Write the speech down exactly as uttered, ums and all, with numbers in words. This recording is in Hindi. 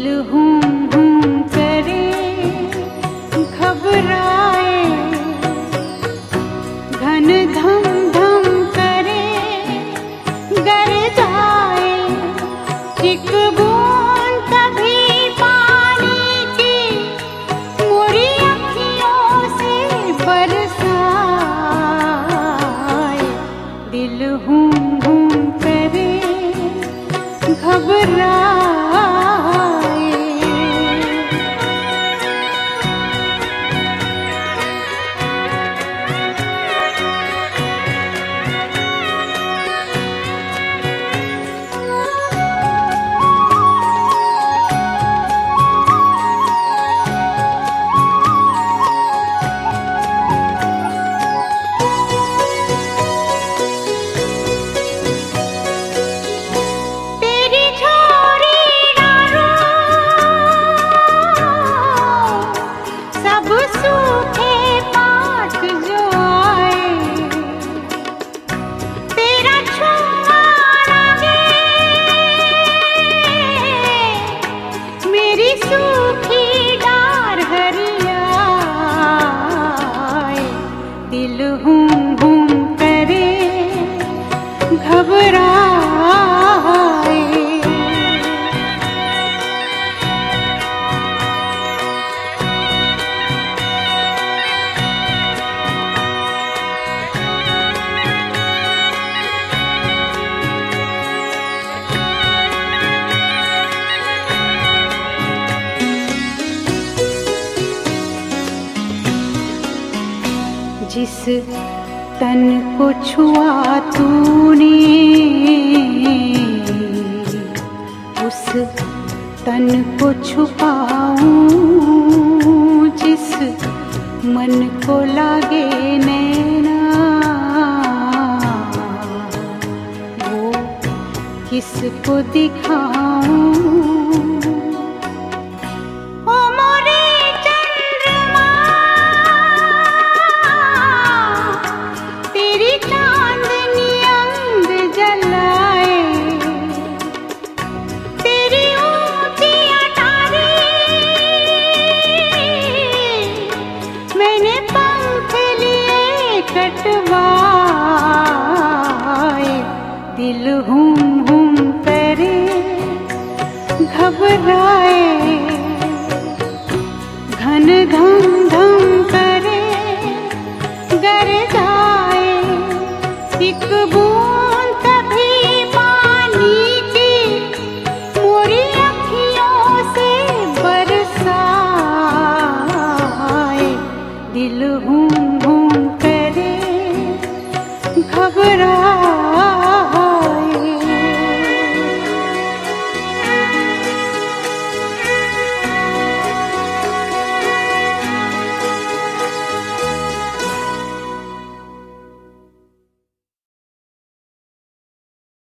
हुम हुम करे घबराए, घन धम धम करे गर जाए, एक बूंद कभी पानी की मोरी अखियों से बरसाए, दिल हुम हुम करे घबराए। दिल हुम हुम करे घबराए। जिस तन को छुआ तूने उस तन को छुपाऊं, जिस मन को लागे नैना वो किसको दिखाऊं। दिल हुम हुम करे घबराए, घन धम धम करे गर जाए, एक